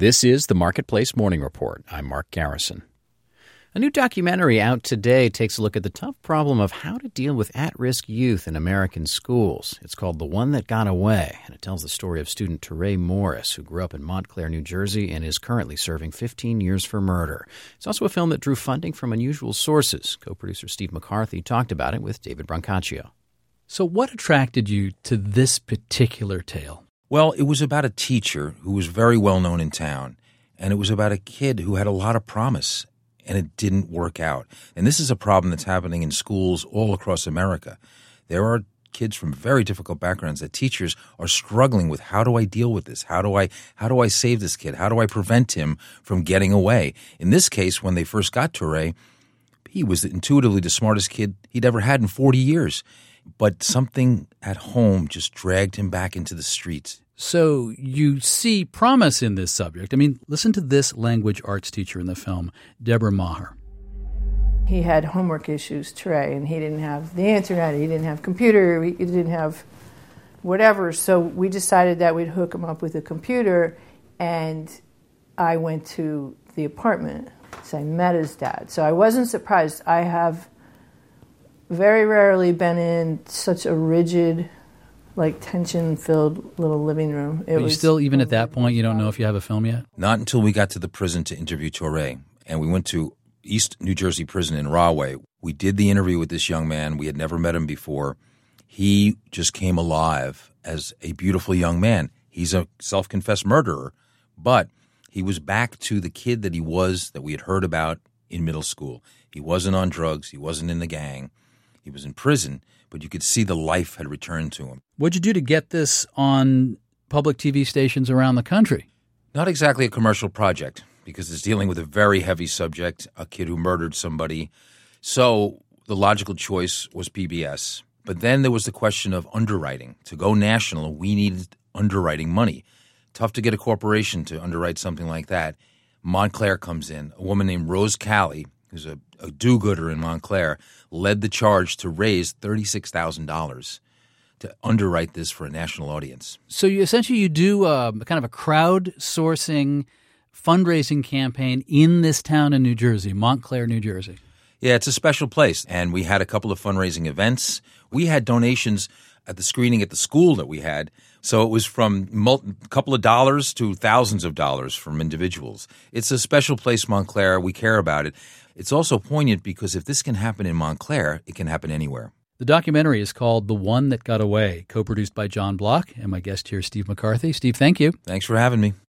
This is the Marketplace Morning Report. I'm Mark Garrison. A new documentary out today takes a look at the tough problem of how to deal with at-risk youth in American schools. It's called The One That Got Away, and it tells the story of student Teray Morris, who grew up in Montclair, New Jersey, and is currently serving 15 years for murder. It's also a film that drew funding from unusual sources. Co-producer Steve McCarthy talked about it with David Brancaccio. So what attracted you to this particular tale? Well, it was about a teacher who was very well known in town, and it was about a kid who had a lot of promise, and it didn't work out. And this is a problem that's happening in schools all across America. There are kids from very difficult backgrounds that teachers are struggling with. How do I deal with this? How do I save this kid? How do I prevent him from getting away? In this case, when they first got Teray, he was intuitively the smartest kid he'd ever had in 40 years. But something at home just dragged him back into the streets. So you see promise in this subject. I mean, listen to this language arts teacher in the film, Deborah Maher. He had homework issues, Teray, and he didn't have the internet, he didn't have computer, he didn't have whatever. So we decided that we'd hook him up with a computer, and I went to the apartment. So I met his dad. So I wasn't surprised. I have very rarely been in such a rigid, tension-filled little living room. But you still, even at that point, you don't know if you have a film yet? Not until we got to the prison to interview Teray, and we went to East New Jersey Prison in Rahway. We did the interview with this young man. We had never met him before. He just came alive as a beautiful young man. He's a self-confessed murderer, but he was back to the kid that he was, that we had heard about in middle school. He wasn't on drugs. He wasn't in the gang. He was in prison, but you could see the life had returned to him. What'd you do to get this on public TV stations around the country? Not exactly a commercial project, because it's dealing with a very heavy subject, a kid who murdered somebody. So the logical choice was PBS. But then there was the question of underwriting. To go national, we needed underwriting money. Tough to get a corporation to underwrite something like that. Montclair comes in. A woman named Rose Calley, who's a do-gooder in Montclair, led the charge to raise $36,000 to underwrite this for a national audience. So you do kind of a crowdsourcing fundraising campaign in this town in New Jersey, Montclair, New Jersey. Yeah, it's a special place, and we had a couple of fundraising events. We had donations at the screening at the school that we had, so it was from a couple of dollars to thousands of dollars from individuals. It's a special place, Montclair. We care about it. It's also poignant because if this can happen in Montclair, it can happen anywhere. The documentary is called The One That Got Away, co-produced by John Block, and my guest here, Steve McCarthy. Steve, thank you. Thanks for having me.